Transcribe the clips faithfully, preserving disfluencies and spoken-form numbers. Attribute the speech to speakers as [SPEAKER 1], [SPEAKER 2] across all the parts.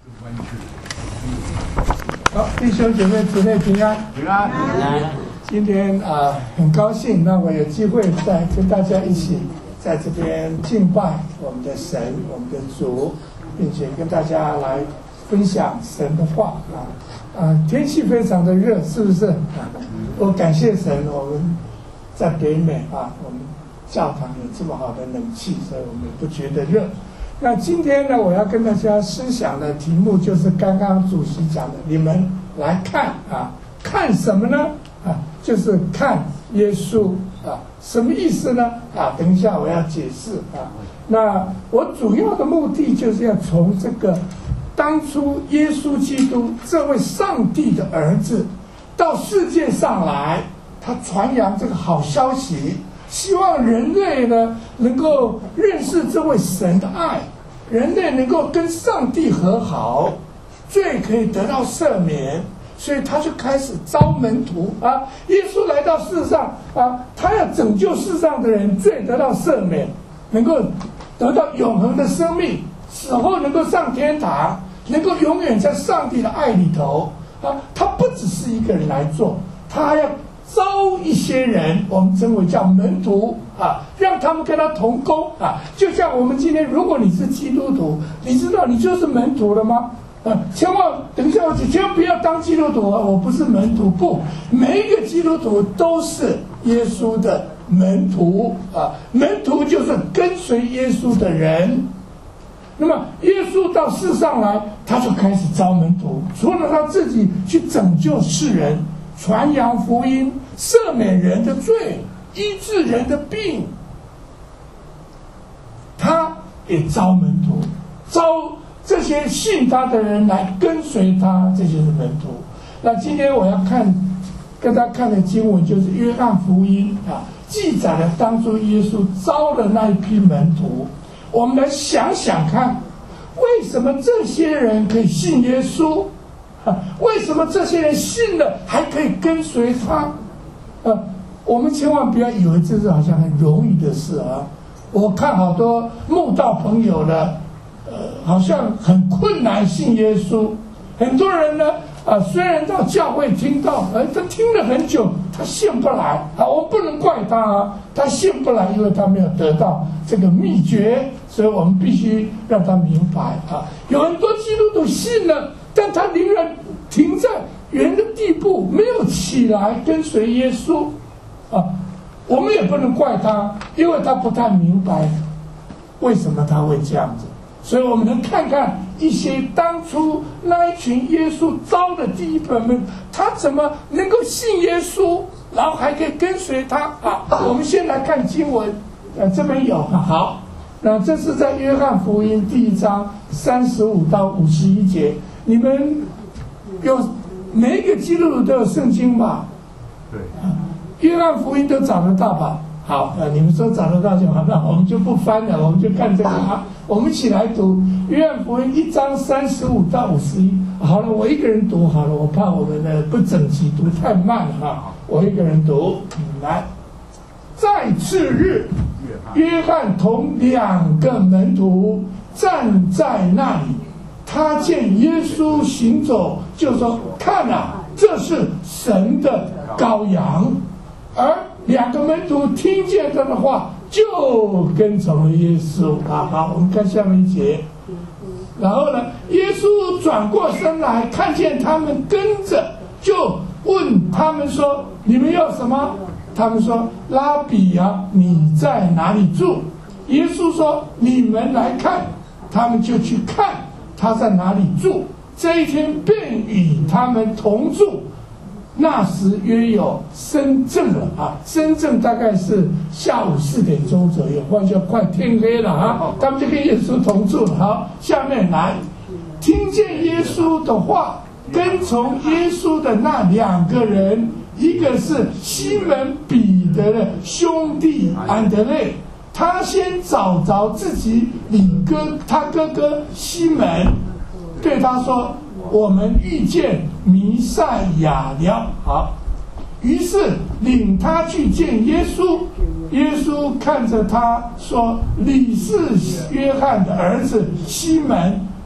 [SPEAKER 1] 好，弟兄姐妹姊妹平安，
[SPEAKER 2] 平安，平安。
[SPEAKER 1] 今天啊、呃，很高兴让我有机会再跟大家一起在这边敬拜我们的神、我们的主，并且跟大家来分享神的话啊啊！天气非常的热，是不是？啊，我感谢神，我们在北美啊，我们教堂有这么好的冷气，所以我们不觉得热。那今天呢，我要跟大家思想的题目就是刚刚主席讲的，你们来看啊，看什么呢？啊，就是看耶稣啊，什么意思呢？啊，等一下我要解释啊。那我主要的目的就是要从这个当初耶稣基督这位上帝的儿子到世界上来，他传扬这个好消息，希望人类呢能够认识这位神的爱，人类能够跟上帝和好，罪可以得到赦免。所以他就开始招门徒啊！耶稣来到世上啊，他要拯救世上的人，罪得到赦免，能够得到永恒的生命，死后能够上天堂，能够永远在上帝的爱里头啊！他不只是一个人来做，他还要招一些人，我们称为叫门徒啊，让他们跟他同工啊。就像我们今天，如果你是基督徒，你知道你就是门徒了吗？啊，千万等一下，我千万不要当基督徒啊！我不是门徒，不，每一个基督徒都是耶稣的门徒啊！门徒就是跟随耶稣的人。那么耶稣到世上来，他就开始招门徒，除了他自己去拯救世人、传扬福音、赦免人的罪、医治人的病，他也招门徒，招这些信他的人来跟随他，这就是门徒。那今天我要看跟他看的经文就是约翰福音啊，记载了当初耶稣招的那一批门徒。我们来想想看，为什么这些人可以信耶稣啊？为什么这些人信了还可以跟随他啊？我们千万不要以为这是好像很容易的事啊！我看好多慕道朋友呢，呃，好像很困难信耶稣。很多人呢，啊、呃，虽然到教会听到，呃，他听了很久，他信不来啊。我不能怪他啊，他信不来，因为他没有得到这个秘诀，所以我们必须让他明白啊。有很多基督徒信了，但他仍然停在原的地步，没有起来跟随耶稣啊。我们也不能怪他，因为他不太明白为什么他会这样子。所以我们能看看一些当初那一群耶稣招的第一本们，他怎么能够信耶稣，然后还可以跟随他啊？我们先来看经文，呃，这边有好，那这是在约翰福音第一章三十五到五十一节。你们有每一个基督徒都有圣经吧？对，约翰福音都找得到吧？好，呃，你们说找得到就好，那我们就不翻了，我们就看这个啊。我们一起来读约翰福音一章三十五到五十一。好了，我一个人读好了，我怕我们的不整齐，读太慢了哈。我一个人读，来。在次日，约翰同两个门徒站在那里，他见耶稣行走，就说：“看啊，这是神的羔羊。”而两个门徒听见他的话，就跟从了耶稣。好好，我们看下面一节。然后呢，耶稣转过身来，看见他们跟着，就问他们说：“你们要什么？”他们说：“拉比啊，你在哪里住？”耶稣说：“你们来看。”他们就去看他在哪里住。这一天便与他们同住。那时约有申正了啊，申正大概是下午四点钟左右，或者快天黑了啊，他们就跟耶稣同住了。好，下面来，听见耶稣的话，跟从耶稣的那两个人，一个是西门彼得的兄弟安德烈，他先找着自己领哥他哥哥西门，对他说：“我们遇见弥赛亚了。”好，于是领他去见耶稣。耶稣看着他说：“你是约翰的儿子西门，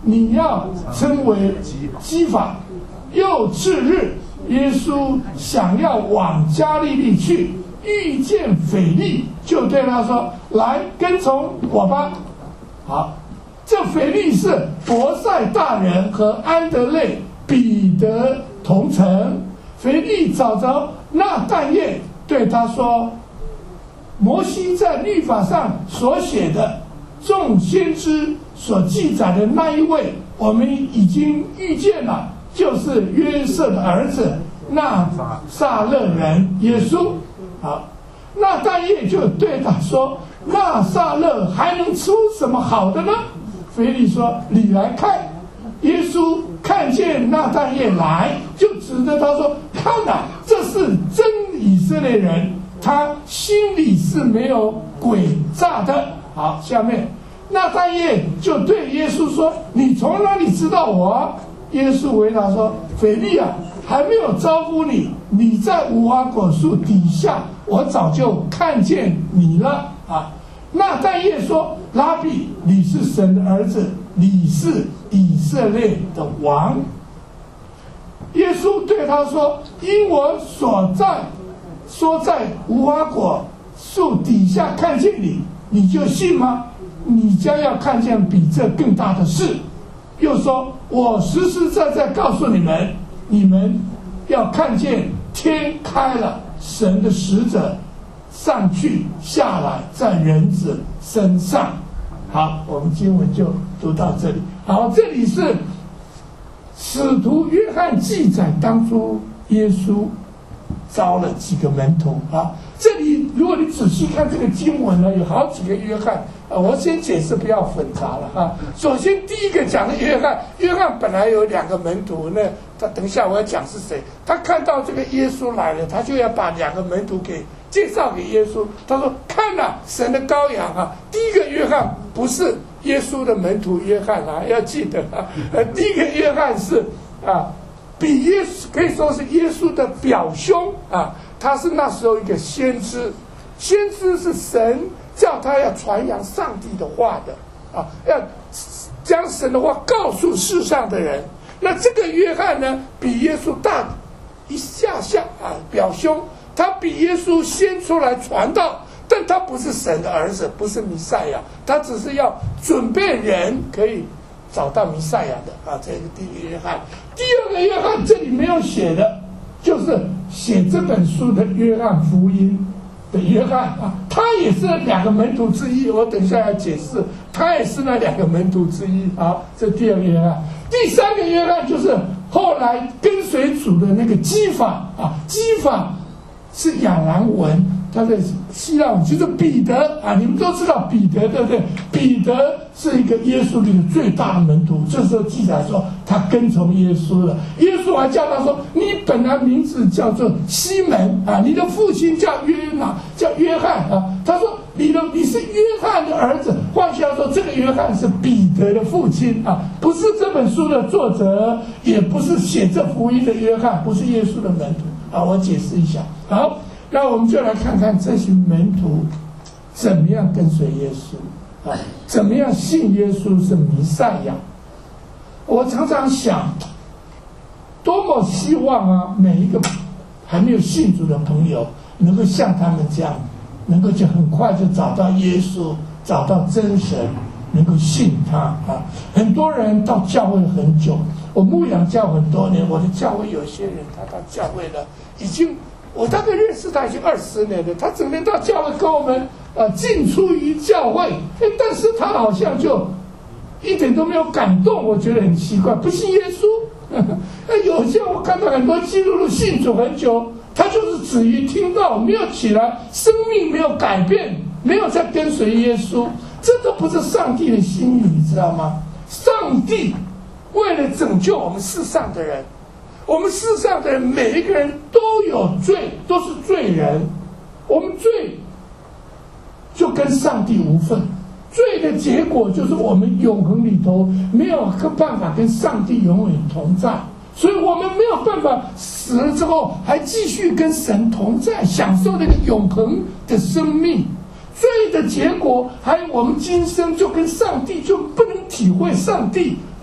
[SPEAKER 1] 你要称为基法。又次日，耶稣想要往加利利去，遇见腓利，就对他说：“来，跟从我吧。”好，这腓利是伯赛大人和安德肋、彼得同城。腓利找着那但业，对他说：“摩西在律法上所写的，众先知所记载的那一位，我们已经遇见了，就是约瑟的儿子纳撒勒人耶稣。”好，那但业就对他说：“纳撒勒还能出什么好的呢？”腓利说：“你来看。”耶稣看见那但业来，就指着他说：“看哪、啊，这是真以色列人，他心里是没有诡诈的。”好，下面那但业就对耶稣说：“你从哪里知道我啊？”耶稣回答说：“腓利啊，还没有招呼你，你在无花果树底下，我早就看见你了。”啊，那但业说：“拉比，你是神的儿子，你是以色列的王。”耶稣对他说：“因我所在说在无花果树底下看见你，你就信吗？你将要看见比这更大的事。”又说：“我实实在在告诉你们，你们要看见天开了，神的使者上去下来，在人子身上。”好，我们经文就读到这里。好，这里是使徒约翰记载当初耶稣招了几个门徒啊。这里如果你仔细看这个经文呢，有好几个约翰啊。我先解释，不要混杂了哈。首先第一个讲的约翰，约翰本来有两个门徒，那他等一下我要讲是谁。他看到这个耶稣来了，他就要把两个门徒给介绍给耶稣。他说：“看啊，神的羔羊啊！”第一个约翰不是耶稣的门徒约翰啊，要记得啊。呃，第一个约翰是啊，比耶稣可以说是耶稣的表兄啊。他是那时候一个先知，先知是神叫他要传扬上帝的话的啊，要将神的话告诉世上的人。那这个约翰呢，比耶稣大一下下啊，表兄，他比耶稣先出来传道，但他不是神的儿子，不是弥赛亚，他只是要准备人可以找到弥赛亚的啊。这个第一个约翰，第二个约翰这里没有写的，就是写这本书的约翰福音的约翰啊，他也是两个门徒之一。我等一下要解释，他也是那两个门徒之一。好，这第二个约翰。第三个约翰就是后来跟随主的那个基法啊，基法是亚兰文，他的希腊文就是彼得啊。你们都知道彼得，对不对？彼得是一个耶稣里的最大的门徒。这时候记载说他跟从耶稣了，耶稣还叫他说：“你本来名字叫做西门啊，你的父亲叫约拿，叫约翰啊。”他说：“你的你是约翰的儿子。”换句话说，这个约翰是彼得的父亲啊，不是这本书的作者，也不是写这福音的约翰，不是耶稣的门徒啊。我解释一下。好，那我们就来看看这些门徒怎么样跟随耶稣啊，怎么样信耶稣是弥赛亚。我常常想，多么希望啊，每一个还没有信主的朋友能够像他们这样，能够就很快就找到耶稣，找到真神，能够信他啊。很多人到教会很久，我牧养教很多年，我的教会有些人他到教会了，已经我大概认识他已经二十年了，他整天到教会跟我们呃进出于教会，但是他好像就一点都没有感动，我觉得很奇怪，不信耶稣。有些我看到很多基督徒信主很久，他就是止于听到，没有起来，生命没有改变，没有在跟随耶稣，这都不是上帝的心意，你知道吗？上帝为了拯救我们世上的人，我们世上的人每一个人都有罪，都是罪人，我们罪就跟上帝无分。罪的结果就是我们永恒里头没有办法跟上帝永远同在，所以我们没有办法死了之后还继续跟神同在，享受那个永恒的生命。罪的结果还有我们今生就跟上帝就不能体会上帝的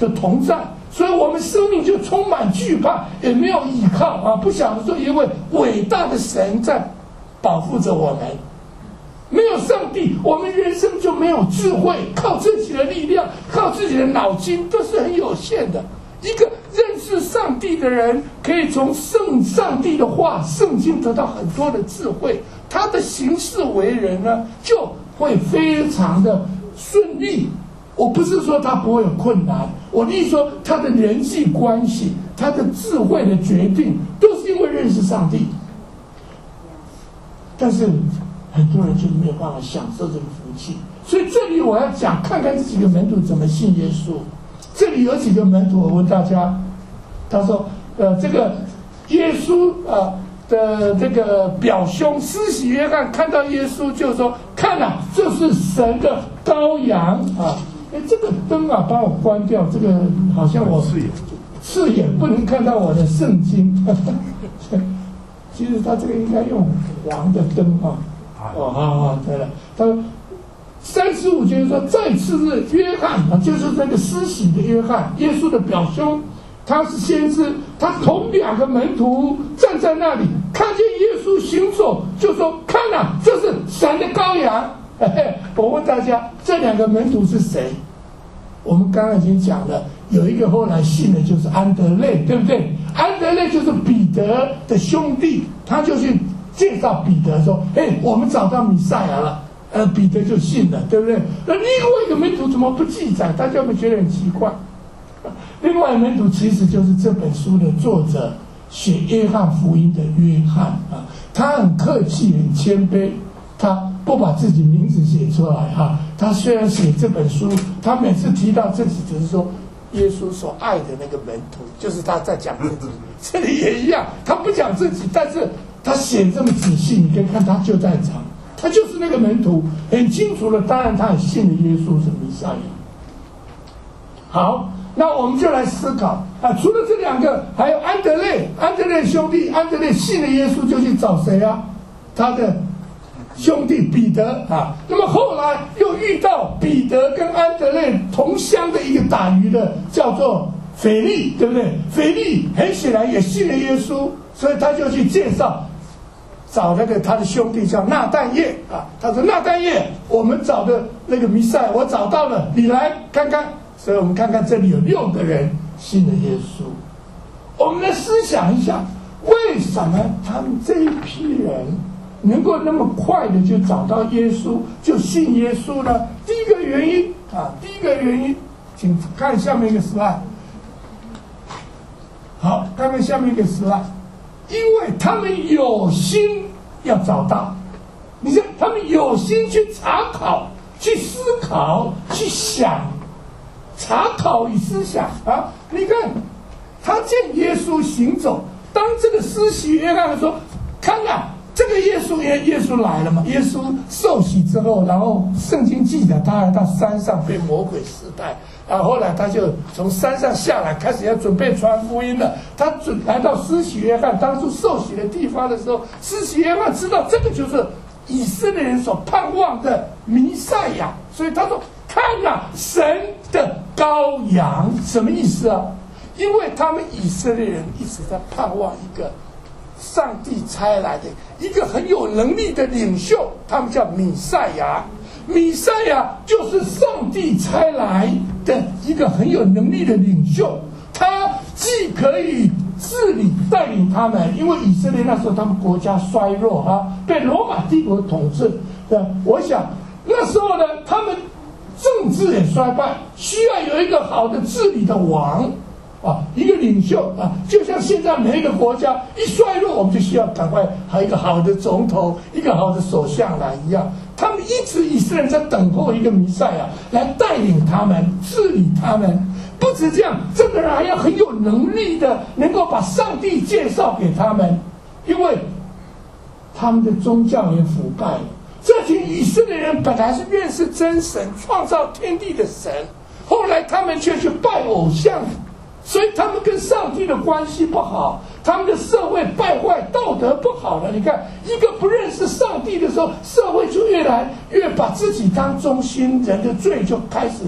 [SPEAKER 1] 的同在，所以我们生命就充满惧怕，也没有依靠啊！不晓得说一位伟大的神在保护着我们。没有上帝，我们人生就没有智慧，靠自己的力量，靠自己的脑筋都是很有限的。一个认识上帝的人，可以从圣上帝的话、圣经得到很多的智慧，他的行事为人呢，就会非常的顺利。我不是说他不会有困难，我的意思说他的人际关系、他的智慧的决定，都是因为认识上帝。但是很多人就是没有办法享受这个福气，所以这里我要讲，看看这几个门徒怎么信耶稣。这里有几个门徒，我问大家，他说，呃，这个耶稣啊、呃、的这个表兄施洗约翰看到耶稣就说：“看啊，这是神的羔羊啊！”哎，这个灯啊，帮我关掉，这个好像我
[SPEAKER 2] 刺眼，
[SPEAKER 1] 刺眼不能看到我的圣经。其实他这个应该用黄的灯啊。哦，好好，对了，他说三十五节说，再次是约翰啊，就是那个施洗的约翰，耶稣的表兄，他是先知，他同两个门徒站在那里，看见耶稣行走，就说：“看啊，这是神的羔羊。”嘿嘿，我问大家，这两个门徒是谁？我们刚刚已经讲了，有一个后来信的就是安德肋，对不对？安德肋就是彼得的兄弟，他就去介绍彼得说：“哎，我们找到弥赛亚了。”呃，彼得就信了，对不对？那另外一个门徒怎么不记载？大家有没有觉得很奇怪？另外一个门徒其实就是这本书的作者，写约翰福音的约翰啊。他很客气，很谦卑，他不把自己名字写出来哈、啊。他虽然写这本书，他每次提到自己只是说耶稣所爱的那个门徒，就是他在讲自己。这里也一样，他不讲自己，但是他写这么仔细，你可以看他就在场。他就是那个门徒，很清楚了。当然，他也信了耶稣是弥赛亚。好，那我们就来思考啊，除了这两个，还有安德肋，安德肋兄弟，安德肋信了耶稣就去找谁啊？他的兄弟彼得啊。那么后来又遇到彼得跟安德肋同乡的一个打鱼的，叫做腓利，对不对？腓利很显然也信了耶稣，所以他就去介绍。找那个他的兄弟叫纳但业啊，他说：“纳但业，我们找的那个弥赛，我找到了，你来看看。”所以我们看看这里有六个人信了耶稣。我们来思想一下，为什么他们这一批人能够那么快的就找到耶稣，就信耶稣呢？第一个原因啊，第一个原因，请看下面一个 slide。好，看看下面一个 slide。因为他们有心要找到，你看他们有心去查考、去思考、去想，查考与思想啊！你看他见耶稣行走，当这个施洗约翰说：“看啊，这个耶稣耶耶稣来了嘛？”耶稣受洗之后，然后圣经记载他来到山上被魔鬼试探。然后后来他就从山上下来，开始要准备传福音了。他准来到施洗约翰当初受洗的地方的时候，施洗约翰知道这个就是以色列人所盼望的弥赛亚，所以他说：“看啊，神的羔羊。”什么意思啊？因为他们以色列人一直在盼望一个上帝差来的一个很有能力的领袖，他们叫弥赛亚。弥赛亚就是上帝差来的一个很有能力的领袖，他既可以治理带领他们，因为以色列那时候他们国家衰弱啊，被罗马帝国统治。我想那时候呢，他们政治也衰败，需要有一个好的治理的王啊，一个领袖啊，就像现在每一个国家一衰弱，我们就需要赶快还有一个好的总统，一个好的首相来一样。他们一直以色列人在等候一个弥赛亚来带领他们、治理他们。不止这样，这个人还要很有能力的，能够把上帝介绍给他们，因为他们的宗教也腐败了。这群以色列人本来是认识真神、创造天地的神，后来他们却去拜偶像。所以他们跟上帝的关系不好，他们的社会败坏，道德不好了。你看，一个不认识上帝的时候，社会就越来越把自己当中心，人的罪就开始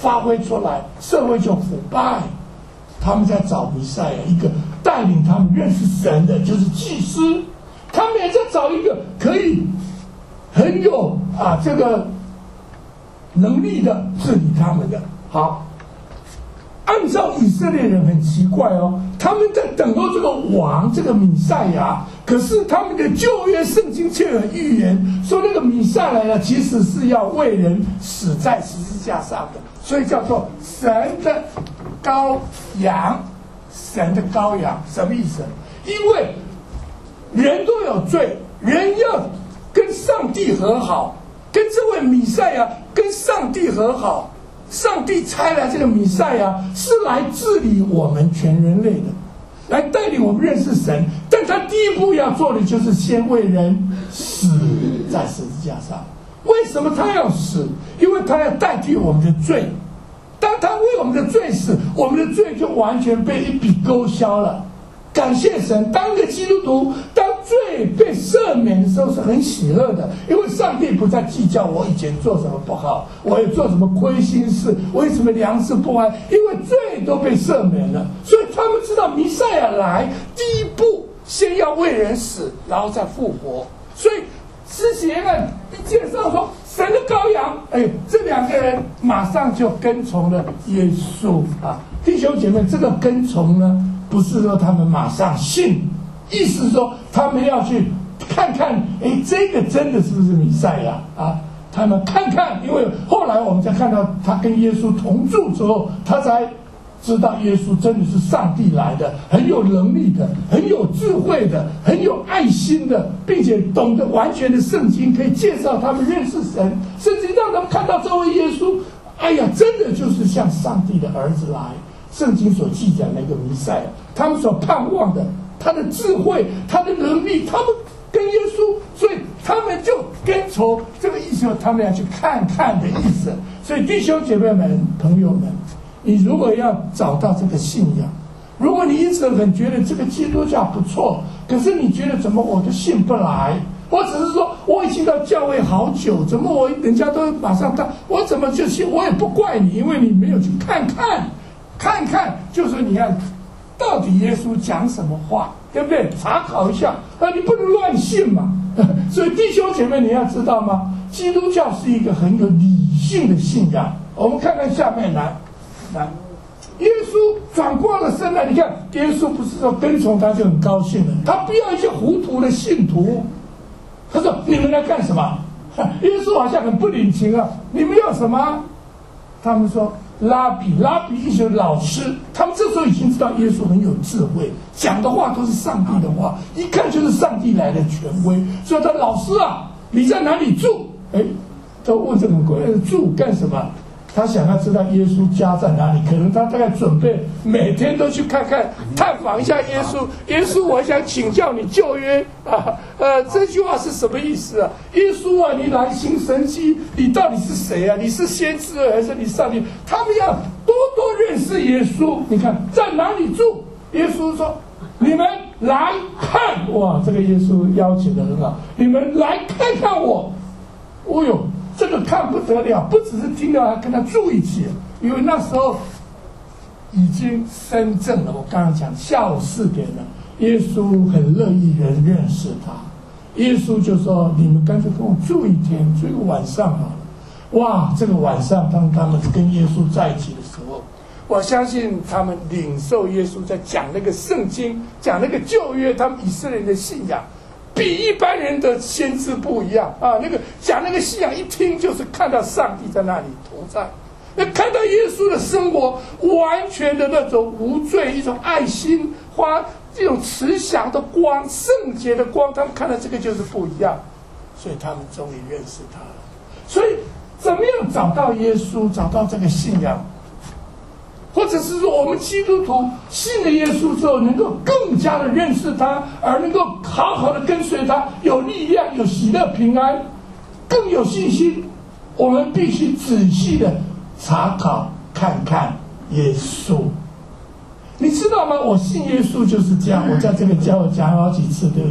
[SPEAKER 1] 发挥出来，社会就腐败。他们在找弥赛亚，一个带领他们认识神的，就是祭司。他们也在找一个可以很有啊这个能力的治理他们的。好，按照以色列人很奇怪哦，他们在等候这个王，这个弥赛亚，可是他们的旧约圣经却有预言说，那个弥赛亚呢，其实是要为人死在十字架上的，所以叫做神的羔羊。神的羔羊什么意思？因为人都有罪，人要跟上帝和好，跟这位弥赛亚跟上帝和好。上帝差来这个弥赛亚是来治理我们全人类的，来带领我们认识神。但他第一步要做的就是先为人死在十字架上。为什么他要死？因为他要代替我们的罪。当他为我们的罪死，我们的罪就完全被一笔勾销了。感谢神，当个基督徒，当罪被赦免的时候是很喜乐的，因为上帝不再计较我以前做什么不好，我有做什么亏心事，我有什么良知不安，因为罪都被赦免了。所以他们知道弥赛亚来，第一步先要为人死，然后再复活。所以施洗约翰一介绍说神的羔羊，哎，这两个人马上就跟从了耶稣啊！弟兄姐妹，这个跟从呢，不是说他们马上信，意思是说他们要去看看，哎，这个真的是不是弥赛亚啊？他们看看，因为后来我们才看到他跟耶稣同住之后，他才知道耶稣真的是上帝来的，很有能力的，很有智慧的，很有爱心的，并且懂得完全的圣经，可以介绍他们认识神，甚至让他们看到这位耶稣，哎呀，真的就是像上帝的儿子来。圣经所记载那个弥赛亚，他们所盼望的，他的智慧，他的能力，他们跟耶稣，所以他们就跟从这个意思，他们要去看看的意思。所以弟兄姐妹们、朋友们，你如果要找到这个信仰，如果你一直很觉得这个基督教不错，可是你觉得怎么我就信不来，我只是说我已经到教会好久，怎么我人家都马上到，我怎么就信？我也不怪你，因为你没有去看看。看看，就是你看，到底耶稣讲什么话，对不对？查考一下，啊，你不能乱信嘛。所以弟兄姐妹，你要知道吗？基督教是一个很有理性的信仰。我们看看下面来，来，耶稣转过了身来，你看，耶稣不是说跟从他就很高兴了，他不要一些糊涂的信徒。他说：“你们来干什么？”耶稣好像很不领情啊，你们要什么？他们说。拉比，拉比一些老师，他们这时候已经知道耶稣很有智慧，讲的话都是上帝的话，一看就是上帝来的权威。所以他老师啊，你在哪里住？哎，都问这个鬼住干什么？他想要知道耶稣家在哪里，可能他大概准备每天都去看看、探访一下耶稣。耶稣，我想请教你旧约啊，呃，这句话是什么意思啊？耶稣啊，你来行神迹，你到底是谁啊？你是先知还是你上帝？他们要多多认识耶稣。你看在哪里住？耶稣说：“你们来看。”哇，这个耶稣邀请的很好，你们来看看我。哦呦！这个看不得了，不只是听到还跟他住一起，因为那时候已经深正了。我刚刚讲下午四点了，耶稣很乐意人认识他，耶稣就说：“你们干脆跟我住一天，住一个晚上好了。”哇，这个晚上当他们跟耶稣在一起的时候，我相信他们领受耶稣在讲那个圣经，讲那个旧约，他们以色列人的信仰。比一般人的先知不一样啊！那个讲那个信仰，一听就是看到上帝在那里同在，那看到耶稣的生活，完全的那种无罪，一种爱心，花这种慈祥的光、圣洁的光，他们看到这个就是不一样，所以他们终于认识他了。所以，怎么样找到耶稣，找到这个信仰？或者是说，我们基督徒信了耶稣之后，能够更加的认识他，而能够好好的跟随他，有力量、有喜乐、平安，更有信心。我们必须仔细的查考看看耶稣。你知道吗？我信耶稣就是这样。我在这个教我讲好几次，对不对？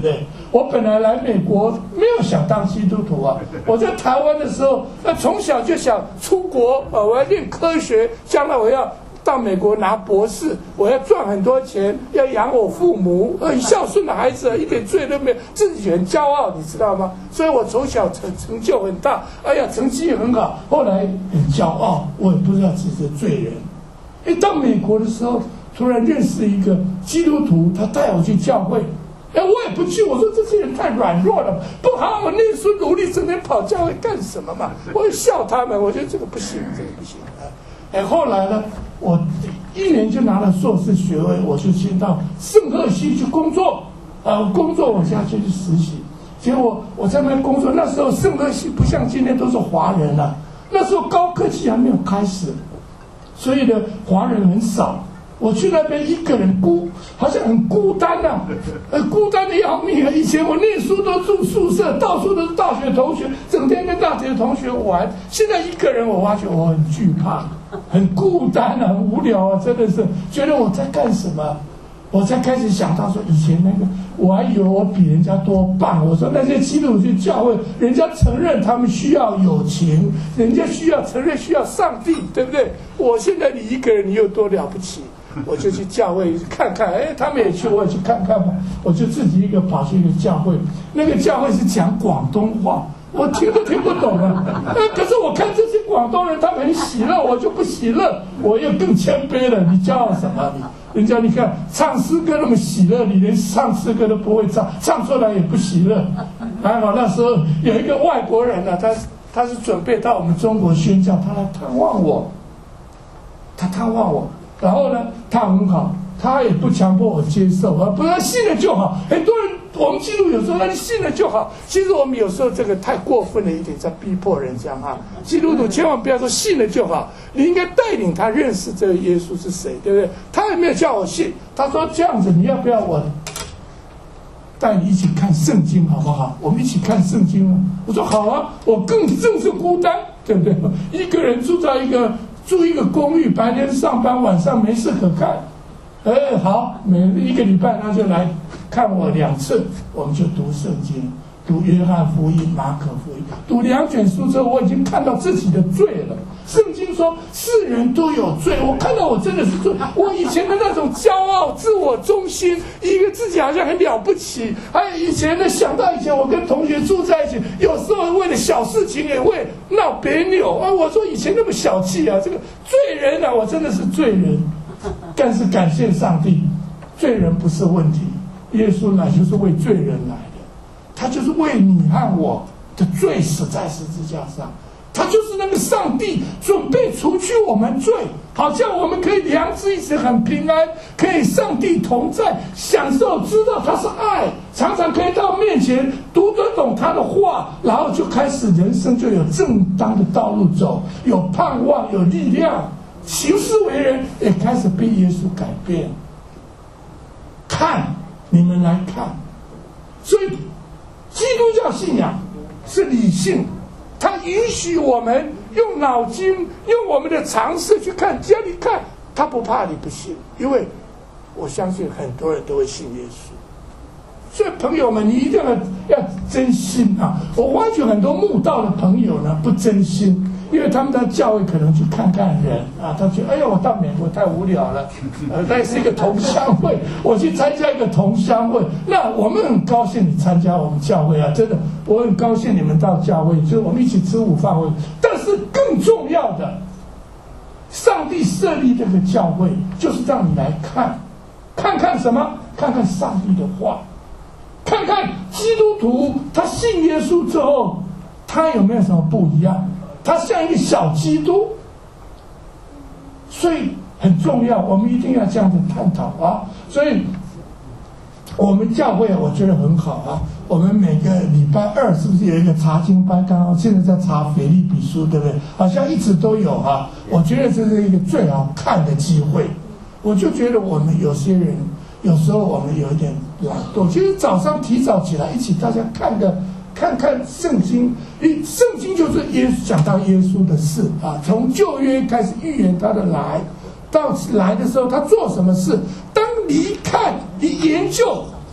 [SPEAKER 1] 我本来来美国没有想当基督徒啊，我在台湾的时候，呃，从小就想出国，呃，我要练科学，将来我要到美国拿博士，我要赚很多钱，要养我父母，呃，孝顺的孩子一点罪都没有，自己很骄傲，你知道吗？所以我从小成成就很大，哎呀，成绩也很好，后来很骄傲，我也不知道自己是罪人。一到美国的时候，突然认识一个基督徒，他带我去教会。哎，我也不去，我说这些人太软弱了，不好好念书努力，整天跑教会干什么嘛？我也笑他们，我觉得这个不行，这个不行啊！哎，后来呢，我一年就拿了硕士学位，我就先到圣赫西去工作，呃，工作我现在就去实习。结果我在那边工作，那时候圣赫西不像今天都是华人了、啊，那时候高科技还没有开始，所以呢，华人很少。我去那边一个人孤，好像很孤单啊，呃，孤单的要命啊！以前我念书都住宿舍，到处都是大学同学，整天跟大学同学玩。现在一个人，我发觉我很惧怕，很孤单啊，很无聊啊，真的是觉得我在干什么？我才开始想到说，以前那个我还以为我比人家多棒。我说那些基督徒教会，人家承认他们需要友情，人家需要承认需要上帝，对不对？我现在你一个人，你有多了不起？我就去教会看看，哎，他们也去，我也去看看吧。我就自己一个跑去一个教会，那个教会是讲广东话，我听都听不懂啊。可是我看这些广东人，他们很喜乐，我就不喜乐，我又更谦卑了。你骄傲什么？你人家你看唱诗歌那么喜乐，你连唱诗歌都不会唱，唱出来也不喜乐。还好那时候有一个外国人呢、啊，他他是准备到我们中国宣教，他来探望我，他探望我。然后呢，他很好，他也不强迫我接受啊，不要信了就好。很多人，我们基督徒有时候，那你信了就好。其实我们有时候这个太过分了一点，在逼迫人家哈。基督徒千万不要说信了就好，你应该带领他认识这个耶稣是谁，对不对？他也没有叫我信，他说这样子，你要不要我带你一起看圣经好不好？我们一起看圣经啊。我说好啊，我更正是孤单，对不对？一个人住在一个。住一个公寓，白天上班，晚上没事可干。哎，好，每一个礼拜他就来看我两次，我们就读圣经，读约翰福音、马可福音，读两卷书之后，我已经看到自己的罪了。圣经说世人都有罪，我看到我真的是罪。我以前的那种骄傲、自我中心，一个自己好像很了不起。还有以前的想到以前我跟同学住在一起，有时候为了小事情也会闹别扭啊。我说以前那么小气啊，这个罪人啊，我真的是罪人。但是感谢上帝，罪人不是问题，耶稣来就是为罪人来的，他就是为你和我的罪死在十字架上。他就是那个上帝准备除去我们罪，好像我们可以良知一直很平安，可以上帝同在，享受知道他是爱，常常可以到面前读得懂他的话，然后就开始人生就有正当的道路走，有盼望，有力量，行事为人也开始被耶稣改变。看，你们来看，所以基督教信仰是理性，它允许我们用脑筋、用我们的常识去看。只要你看，他不怕你不信，因为我相信很多人都会信耶稣。所以朋友们，你一定要要真心啊！我发觉很多慕道的朋友呢不真心，因为他们在教会可能去看看人啊，他觉得哎呀，我到美国太无聊了，呃，那是一个同乡会，我去参加一个同乡会，那我们很高兴你参加我们教会啊，真的，我很高兴你们到教会，就是我们一起吃午饭会。但是更重要的，上帝设立这个教会，就是让你来看，看看什么？看看上帝的话。看看基督徒他信耶稣之后，他有没有什么不一样？他像一个小基督，所以很重要，我们一定要这样子探讨啊。所以我们教会我觉得很好啊。我们每个礼拜二是不是有一个查经班？刚刚现在在查腓立比书，对不对？好像一直都有啊。我觉得这是一个最好看的机会。我就觉得我们有些人有时候我们有一点懒惰，其实早上提早起来一起大家看个看看圣经，圣经就是耶稣讲到耶稣的事啊，从旧约开始预言他的来，到来的时候他做什么事，当你看你研究，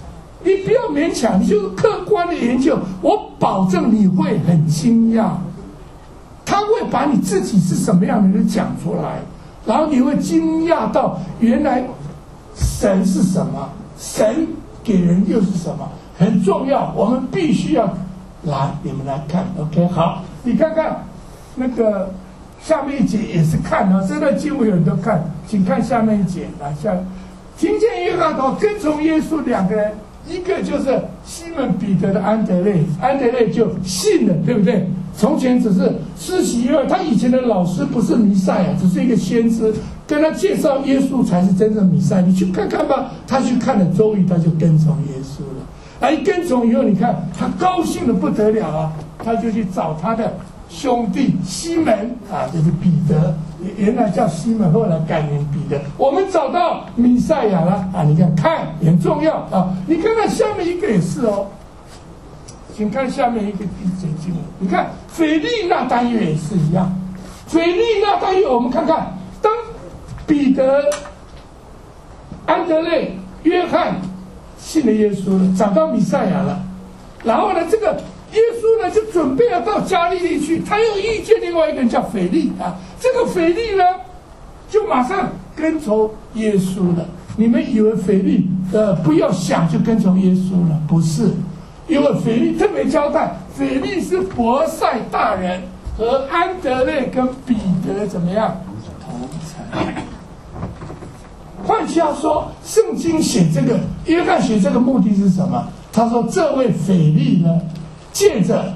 [SPEAKER 1] 你不要勉强，你就是客观的研究，我保证你会很惊讶。他会把你自己是什么样的人讲出来，然后你会惊讶到原来神是什么，神给人又是什么，很重要。我们必须要来，你们来看 ，OK， 好，你看看那个下面一节也是看啊，这段经文有人都看，请看下面一节，来下，听见约翰和跟从耶稣两个人。一个就是西门彼得的安德烈，安德烈就信了，对不对？从前只是施洗约翰，他以前的老师不是弥赛亚，只是一个先知，跟他介绍耶稣才是真正弥赛亚。你去看看吧。他去看了周瑜，他就跟从耶稣了。而一跟从以后，你看他高兴的不得了啊，他就去找他的兄弟西门啊，就是彼得，原来叫西门，后来改名彼得。我们找到弥赛亚了啊！你看，看很重要啊！你看看下面一个也是哦，请看下面一个第一节经文。你看腓利那单月也是一样，腓利那单月我们看看，当彼得、安德烈、约翰信了耶稣了，找到弥赛亚了，然后呢，这个。耶稣呢，就准备要到加利利去，他又遇见另外一个人叫腓利啊。这个腓利呢，就马上跟从耶稣了。你们以为腓利呃不要想就跟从耶稣了？不是，因为腓利特别交代，腓利是伯赛大人和安德烈跟彼得怎么样同城。换句话说，圣经写这个，约翰写这个目的是什么？他说这位腓利呢，借着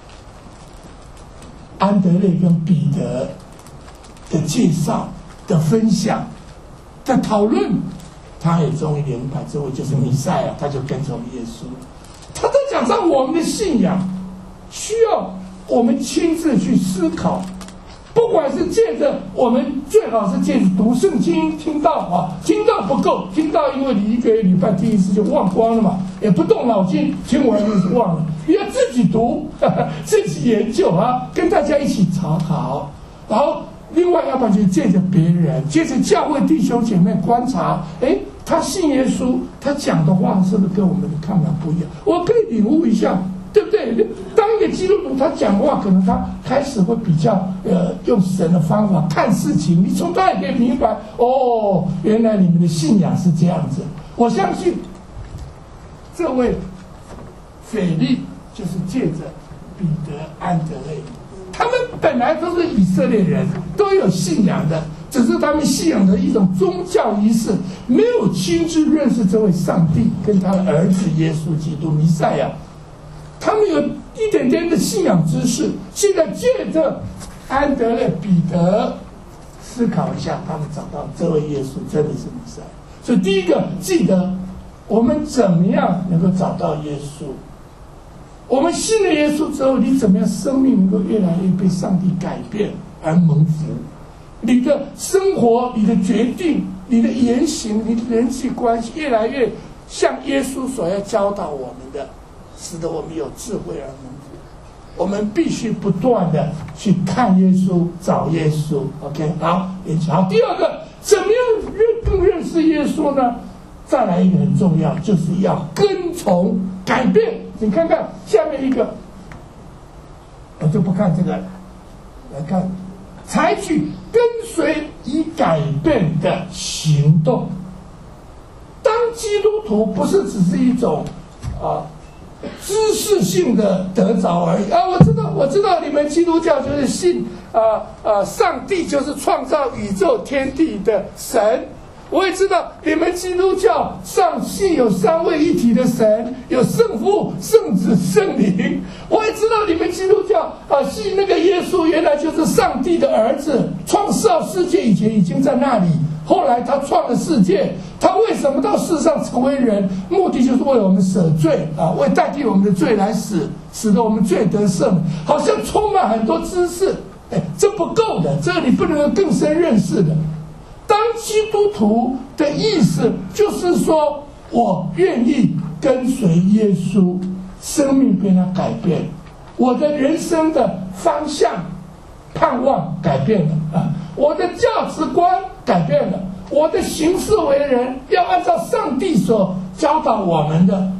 [SPEAKER 1] 安德烈跟彼得的介绍的分享的讨论，他也终于明白这位就是弥赛亚，他就跟从耶稣。他在讲到我们的信仰需要我们亲自去思考，不管是借着我们最好是借着读圣经听到啊，听到不够，听到因为你一个礼拜听一次就忘光了嘛，也不动脑筋，听完就是忘了。你要自己读，呵呵自己研究啊，跟大家一起查考，然后另外要不然就借着别人，借着教会弟兄姐妹观察，哎，他信耶稣，他讲的话是不是跟我们的看法不一样？我可以领悟一下。对不对？当一个基督徒，他讲话可能他开始会比较呃用神的方法看事情，你从他也可以明白哦，原来你们的信仰是这样子。我相信这位腓利就是借着彼得、安德烈，他们本来都是以色列人，都有信仰的，只是他们信仰的一种宗教仪式，没有亲自认识这位上帝跟他的儿子耶稣基督弥赛亚。他们有一点点的信仰知识，现在借着安德烈、彼得思考一下，他们找到这位耶稣真的是弥赛亚。所以第一个，记得我们怎么样能够找到耶稣？我们信了耶稣之后，你怎么样生命能够越来越被上帝改变而蒙福？你的生活、你的决定、你的言行、你的人际关系越来越像耶稣所要教导我们的，使得我们有智慧而蒙福。我们必须不断的去看耶稣，找耶稣。OK， 好，好。第二个，怎么样认更认识耶稣呢？再来一个很重要，就是要跟从改变。你看看下面一个，我就不看这个，来看，采取跟随以改变的行动。当基督徒不是只是一种啊。知识性的得着而已啊！我知道，我知道，你们基督教就是信啊啊，上帝就是创造宇宙天地的神。我也知道，你们基督教上信有三位一体的神，有圣父、圣子、圣灵。我也知道，你们基督教啊信那个耶稣，原来就是上帝的儿子，创造世界以前已经在那里。后来他创了世界，他为什么到世上成为人？目的就是为我们舍罪啊，为代替我们的罪来死，使得我们罪得胜。好像充满很多知识，哎，这不够的，这你不能够更深认识的。当基督徒的意思就是说，我愿意跟随耶稣，生命被他改变，我的人生的方向、盼望改变了啊，我的价值观改变了，我的行事为人要按照上帝所教导我们的，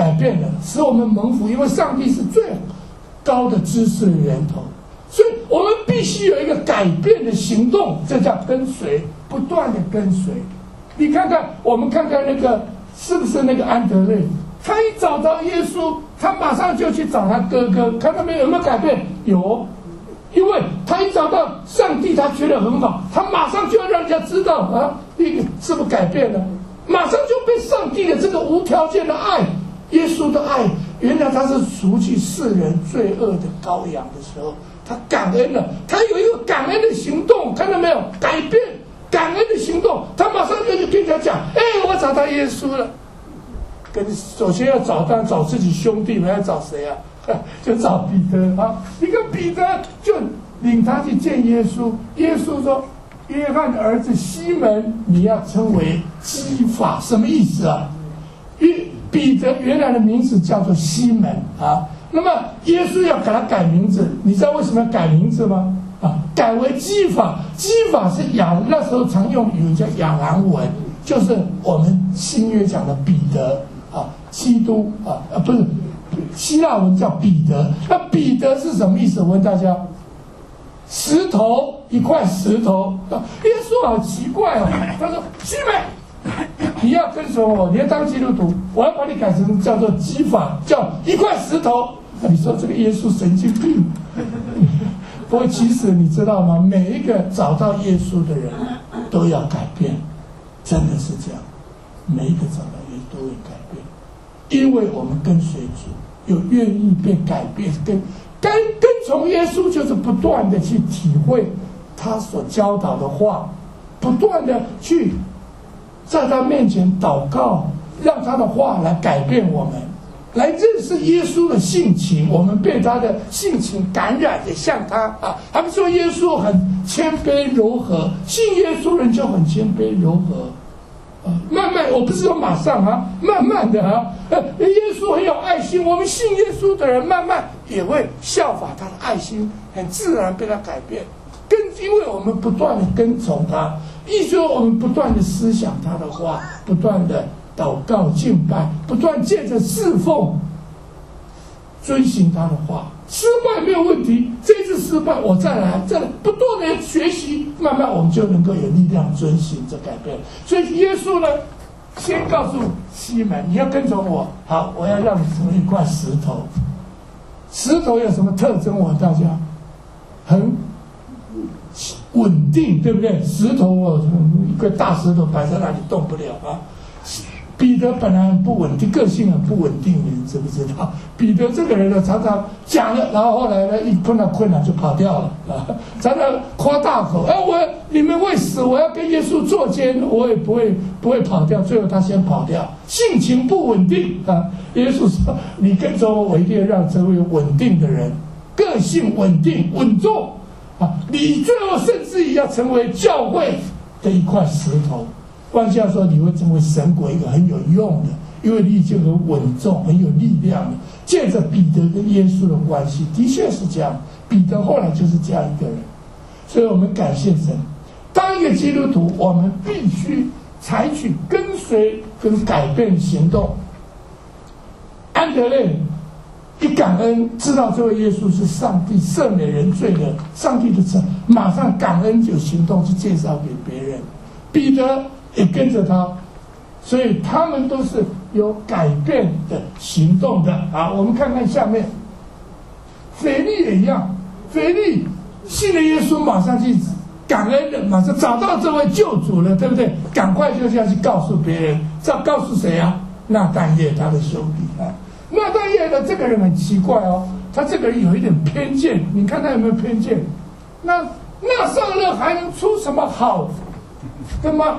[SPEAKER 1] 改变了，使我们蒙福，因为上帝是最高的知识的源头，所以我们必须有一个改变的行动，这叫跟随，不断的跟随。你看看，我们看看那个是不是那个安德烈？他一找到耶稣，他马上就去找他哥哥，看到没有？有没有改变？有，因为他一找到上帝，他觉得很好，他马上就要让人家知道啊，那个是不是改变了？马上就被上帝的这个无条件的爱，耶稣的爱，原来他是除去世人罪恶的羔羊的时候，他感恩了，他有一个感恩的行动，看到没有？改变感恩的行动，他马上就去跟人家讲，哎，我找到耶稣了。跟首先要找当然找自己兄弟们，要找谁啊？就找彼得啊！一个彼得就领他去见耶稣。耶稣说：“约翰的儿子西门，你要称为基法，什么意思啊？”约彼得原来的名字叫做西门啊。那么耶稣要给他改名字，你知道为什么要改名字吗？啊，改为基法。基法是亚那时候常用语叫亚兰文，就是我们新约讲的彼得。啊，基督啊啊，不是希腊文叫彼得。那彼得是什么意思？我问大家，石头，一块石头。啊、耶稣好奇怪哦，他说：“西门，你要跟随我，你要当基督徒，我要把你改成叫做基法，叫一块石头。”你说这个耶稣神经病？不过其实你知道吗？每一个找到耶稣的人都要改变，真的是这样。每一个找到耶稣都会改变，因为我们跟随主，有愿意被改变，跟跟跟从耶稣，就是不断的去体会他所教导的话，不断的去在他面前祷告，让他的话来改变我们，来认识耶稣的性情，我们被他的性情感染，也像他啊。他们说耶稣很谦卑柔和，信耶稣人就很谦卑柔和。啊，慢慢，我不是说马上啊，慢慢的啊，呃，耶稣很有爱心，我们信耶稣的人慢慢也会效法他的爱心，很自然被他改变。跟因为我们不断的跟从他，意思说我们不断的思想他的话，不断的祷告敬拜，不断借着侍奉遵行他的话。失败没有问题，这次失败我再来，再来不断的学习，慢慢我们就能够有力量遵行这改变。所以耶稣呢，先告诉西门，你要跟从我，好，我要让你成为一块石头。石头有什么特征？我大家很稳定，对不对？石头哦，一块大石头摆在那里动不了啊。彼得本来很不稳定，个性很不稳定，你知不知道？彼得这个人呢，常常讲了，然后后来呢，一碰到困难就跑掉了啊，常常夸大口，哎，我你们会死，我要跟耶稣作奸，我也不会不会跑掉，最后他先跑掉，性情不稳定啊。耶稣说：“你跟着我，我一定让成为稳定的人，个性稳定稳重啊，你最后甚至于要成为教会的一块石头。”换句话说，你会成为神国一个很有用的，因为你已经很稳重、很有力量了。借着彼得跟耶稣的关系，的确是这样。彼得后来就是这样一个人，所以我们感谢神。当一个基督徒，我们必须采取跟随跟改变行动。安德烈一感恩，知道这位耶稣是上帝赦免人罪的上帝的子，马上感恩有行动去介绍给别人。彼得也跟着他，所以他们都是有改变的行动的啊。我们看看下面，腓利也一样，腓利信了耶稣，马上去感恩的，马上找到这位救主了，对不对？赶快就要去告诉别人，这要告诉谁啊？纳但业他的兄弟啊。纳但业的这个人很奇怪哦，他这个人有一点偏见，你看他有没有偏见？那纳撒勒还能出什么好的吗？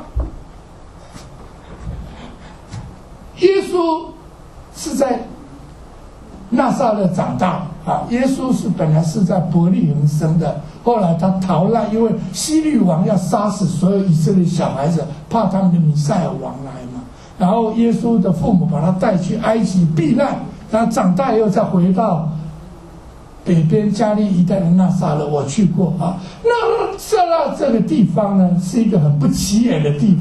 [SPEAKER 1] 耶稣是在纳撒勒长大啊，耶稣是本来是在伯利恒生的，后来他逃难，因为希律王要杀死所有以色列小孩子，怕他们的弥赛亚王来嘛。然后耶稣的父母把他带去埃及避难，然后长大以后再回到北边加利一带的纳撒勒，我去过啊。纳撒勒这个地方呢，是一个很不起眼的地方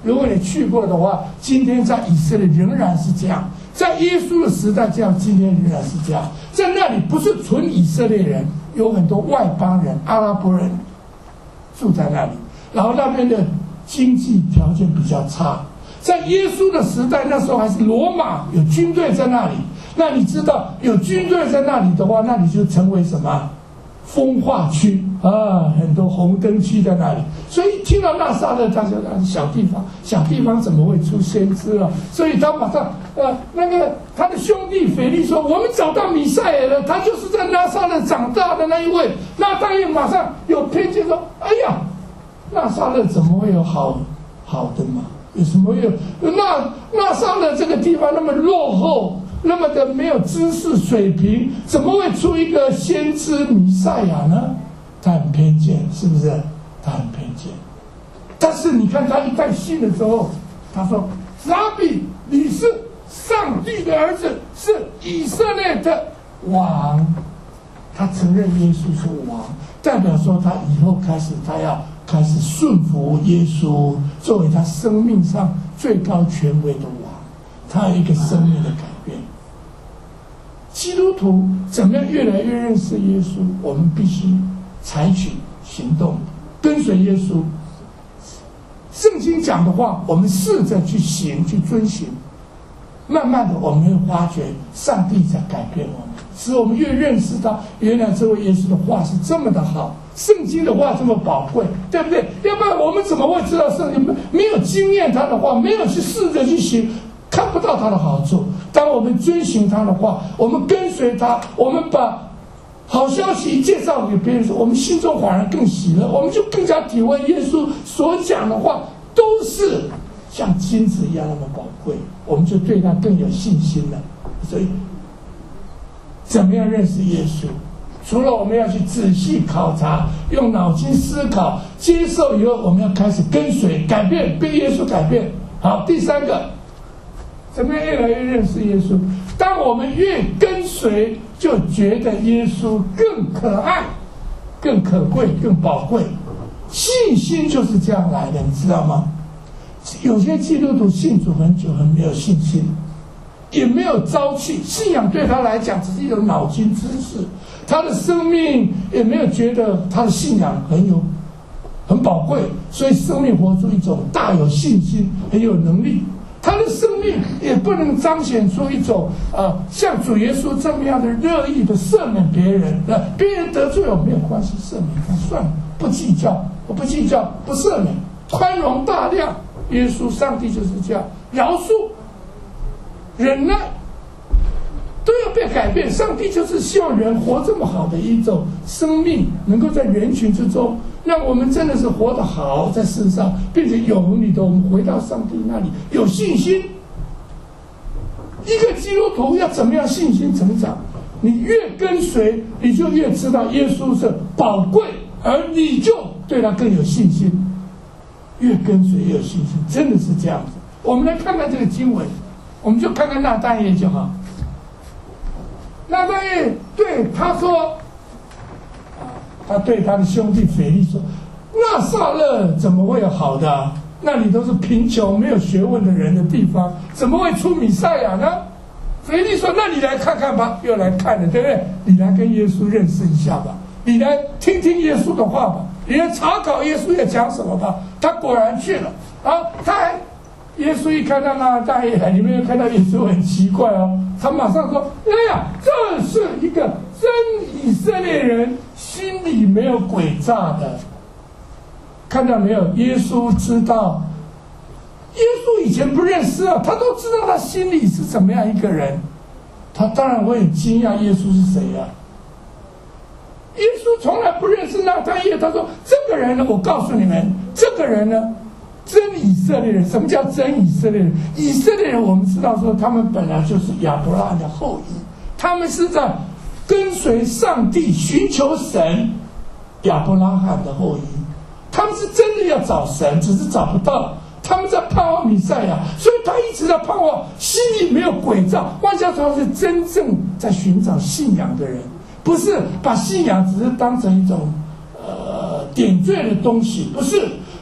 [SPEAKER 1] 如果你去过的话，今天在以色列仍然是这样，在耶稣的时代这样，今天仍然是这样。在那里不是纯以色列人，有很多外邦人、阿拉伯人住在那里，然后那边的经济条件比较差。在耶稣的时代，那时候还是罗马有军队在那里。那你知道有军队在那里的话，那里就成为什么风化区啊，很多红灯区在那里。所以听到拿撒勒，他说啊，小地方，小地方怎么会出先知啊？所以他马上呃，那个他的兄弟腓力说，我们找到弥赛亚了，他就是在拿撒勒长大的那一位。那当然马上有偏见说，哎呀，拿撒勒怎么会有好好的嘛？有什么有那拿撒勒这个地方那么落后，那么的没有知识水平，怎么会出一个先知弥赛亚呢？他很偏见，是不是？他很偏见。但是你看他一带信的时候，他说：“拉比，你是上帝的儿子，是以色列的王。”他承认耶稣是王，代表说他以后开始，他要开始顺服耶稣，作为他生命上最高权威的王。他有一个生命的改变。基督徒怎么样越来越认识耶稣？我们必须采取行动，跟随耶稣。圣经讲的话，我们试着去行，去遵行。慢慢的，我们会发觉上帝在改变我们，使我们越认识到，原来这位耶稣的话是这么的好，圣经的话这么宝贵，对不对？要不然我们怎么会知道圣经？没有经验他的话，没有去试着去行，看不到他的好处。当我们遵循他的话，我们跟随他，我们把好消息介绍给别人说，我们心中反而更喜乐，我们就更加体会耶稣所讲的话都是像金子一样那么宝贵，我们就对他更有信心了。所以怎么样认识耶稣？除了我们要去仔细考察，用脑筋思考，接受以后，我们要开始跟随，改变，被耶稣改变。好，第三个，怎么样越来越认识耶稣？当我们越跟随，就觉得耶稣更可爱、更可贵、更宝贵。信心就是这样来的，你知道吗？有些基督徒信主很久，很没有信心，也没有朝气，信仰对他来讲只是一种脑筋知识，他的生命也没有觉得他的信仰很有很宝贵，所以生命活出一种大有信心、很有能力。他的生命也不能彰显出一种呃像主耶稣这么样的乐意的赦免别人，呃，别人得罪我没有关系，赦免他算了，不计较，我不计较，不赦免，宽容大量。耶稣上帝就是这样，饶恕、忍耐，都要被改变。上帝就是希望人活这么好的一种生命，能够在人群之中，让我们真的是活得好在世上，并且有能力的我们回到上帝那里，有信心。一个基督徒要怎么样信心成长？你越跟随，你就越知道耶稣是宝贵，而你就对他更有信心。越跟随越有信心，真的是这样子。我们来看看这个经文，我们就看看拿但业就好。拿但业对他说，他对他的兄弟腓力说：“拿撒勒怎么会有好的、啊？那里都是贫穷、没有学问的人的地方，怎么会出弥赛亚呢？”腓力说：“那你来看看吧。”又来看了，对不对？你来跟耶稣认识一下吧，你来听听耶稣的话吧。你来查考耶稣要讲什么吧。他果然去了啊！他还耶稣一看到那大夜海，你们有看到耶稣很奇怪哦，他马上说：“哎呀，这是一个真以色列人，心里没有诡诈的。”看到没有？耶稣知道，耶稣以前不认识啊，他都知道他心里是怎么样一个人，他当然会很惊讶，耶稣是谁啊？耶稣从来不认识拿但业，他说：“这个人呢，我告诉你们，这个人呢，真以色列人。什么叫真以色列人？以色列人，我们知道说，他们本来就是亚伯拉罕的后裔，他们是在跟随上帝、寻求神，亚伯拉罕的后裔。他们是真的要找神，只是找不到。他们在盼望弥赛亚，所以他一直在盼望，心里没有诡诈。万家朝是真正在寻找信仰的人。”不是把信仰只是当成一种呃点缀的东西，不是，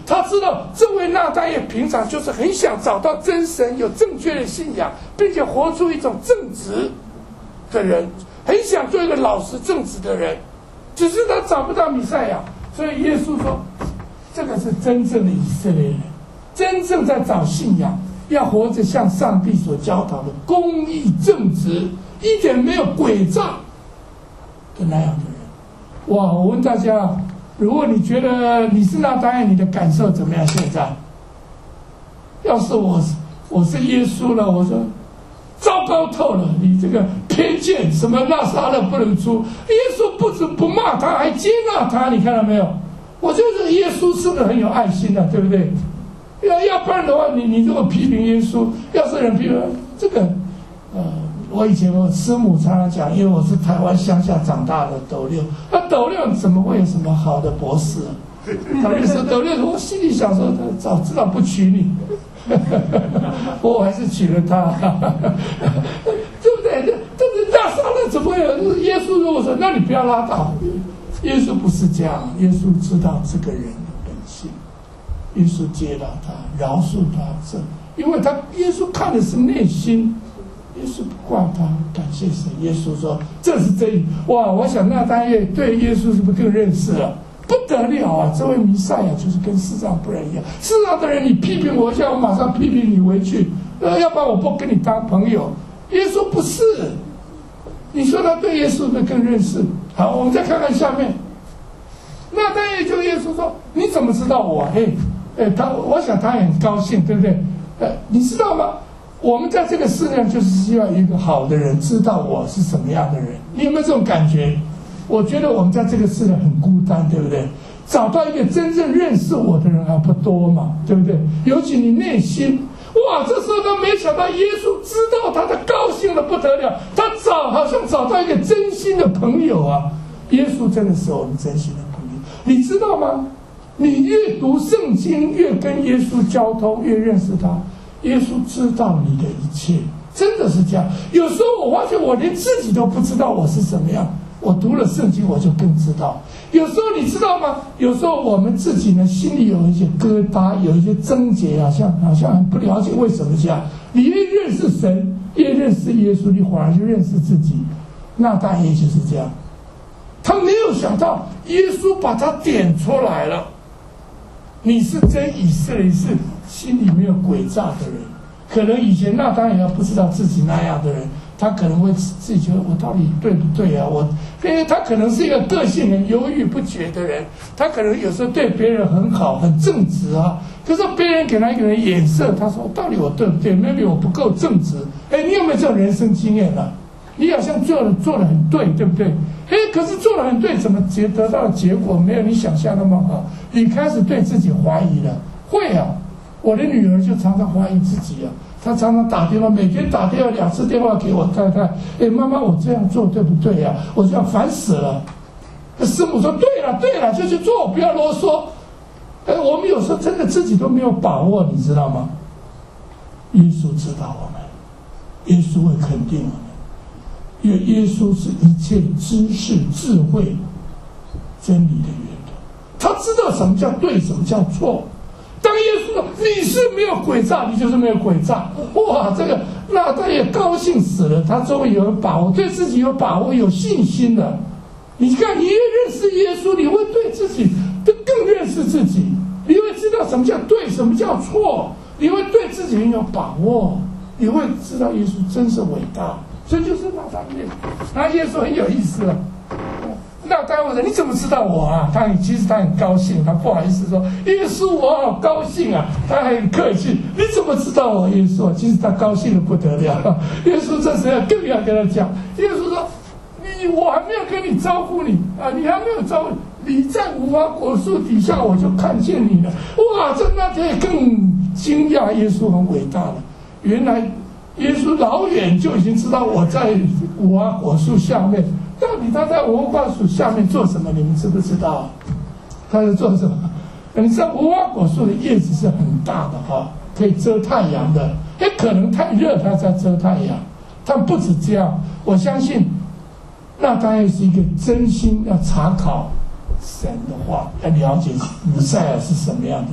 [SPEAKER 1] 他知道这位纳但业平常就是很想找到真神，有正确的信仰，并且活出一种正直的人，很想做一个老实正直的人，只是他找不到弥赛亚。所以耶稣说，这个是真正的以色列人，真正在找信仰，要活着像上帝所教导的公义正直，一点没有诡诈的那样的人。哇，我问大家，如果你觉得你是纳但业，你的感受怎么样？现在要是我我是耶稣了，我说糟糕透了，你这个偏见，什么拿撒勒不能出，耶稣不止不骂他，还接纳他，你看到没有？我觉得耶稣是个很有爱心的，对不对？要要不然的话，你你如果批评耶稣，要是人批评这个，呃，我以前我师母常常讲，因为我是台湾乡下长大的斗六，那斗六怎么会有什么好的博士啊？斗六说斗六，我心里想说，早知道不娶你。我还是娶了他，对不对？但是拿撒勒怎么会有？耶稣如果说，那你不要拉倒。耶稣不是这样，耶稣知道这个人的本性，耶稣接纳他，饶恕他，这因为他耶稣看的是内心，耶稣不怪他，感谢神。耶稣说这是真理。哇，我想纳但业对耶稣是不是更认识了？不得了啊！这位弥赛亚就是跟世上不人一样，世上的人你批评我一下，我马上批评你回去，呃，要不然我不跟你当朋友。耶稣不是，你说他对耶稣会更认识。好，我们再看看下面，纳但业就耶稣说：“你怎么知道我？”哎，哎，他，我想他也很高兴，对不对？呃，你知道吗？我们在这个世上就是希望一个好的人知道我是什么样的人。你有没有这种感觉？我觉得我们在这个世上很孤单，对不对？找到一个真正认识我的人还不多嘛，对不对？尤其你内心，哇，这时候都没想到耶稣知道他的高兴的不得了，他找好像找到一个真心的朋友啊！耶稣真的是我们真心的朋友，你知道吗？你越读圣经，越跟耶稣交通，越认识他，耶稣知道你的一切，真的是这样。有时候我发现我连自己都不知道我是什么样。我读了圣经，我就更知道。有时候你知道吗？有时候我们自己呢，心里有一些疙瘩，有一些症结，好像好像很不了解为什么这样。你越认识神，越认识耶稣，你反而就认识自己。纳但业就是这样，他没有想到耶稣把他点出来了。你是真以色列，是心里没有诡诈的人。可能以前纳但业不知道自己那样的人。他可能会自己觉得我到底对不对啊？我，因为他可能是一个个性很犹豫不决的人，他可能有时候对别人很好、很正直啊。可是别人给他一个人眼色，他说到底我对不对 ？maybe 我不够正直。哎，你有没有这种人生经验啊？你好像做了做得很对，对不对？哎，可是做得很对，怎么结得到的结果没有你想象那么好？你开始对自己怀疑了。会啊，我的女儿就常常怀疑自己啊。他常常打电话，每天打电话两次电话给我太太。哎，妈妈，我这样做对不对呀、啊？我这样烦死了。师母说：“对了，对了，就去做，不要啰嗦。”哎，我们有时候真的自己都没有把握，你知道吗？耶稣知道我们，耶稣会肯定我们，因为耶稣是一切知识、智慧、真理的源头。他知道什么叫对，什么叫错。当耶稣说你是没有诡诈，你就是没有诡诈。哇，这个纳但业高兴死了，他终于有把握，对自己有把握、有信心了。你看，你越认识耶稣，你会对自己更认识自己，你会知道什么叫对，什么叫错，你会对自己很有把握，你会知道耶稣真是伟大。所以就是纳但业，然后耶稣很有意思了。纳但业说：“你怎么知道我啊？”他其实他很高兴，他不好意思说：“耶稣，我好高兴啊！”他还很客气：“你怎么知道我？”耶稣其实他高兴的不得了。耶稣这时候更要跟他讲：“耶稣说，你我还没有跟你招呼你啊，你还没有招呼，你在无花果树底下，我就看见你了。”哇，这那天更惊讶，耶稣很伟大了。原来耶稣老远就已经知道我在无花果树下面。到底他在无花果树下面做什么？你们知不知道？他在做什么？你知道无花果树的叶子是很大的哈，可以遮太阳的。也可能太热，它在遮太阳。但不止这样，我相信纳但业是一个真心要查考神的话，要了解弥赛亚是什么样的人。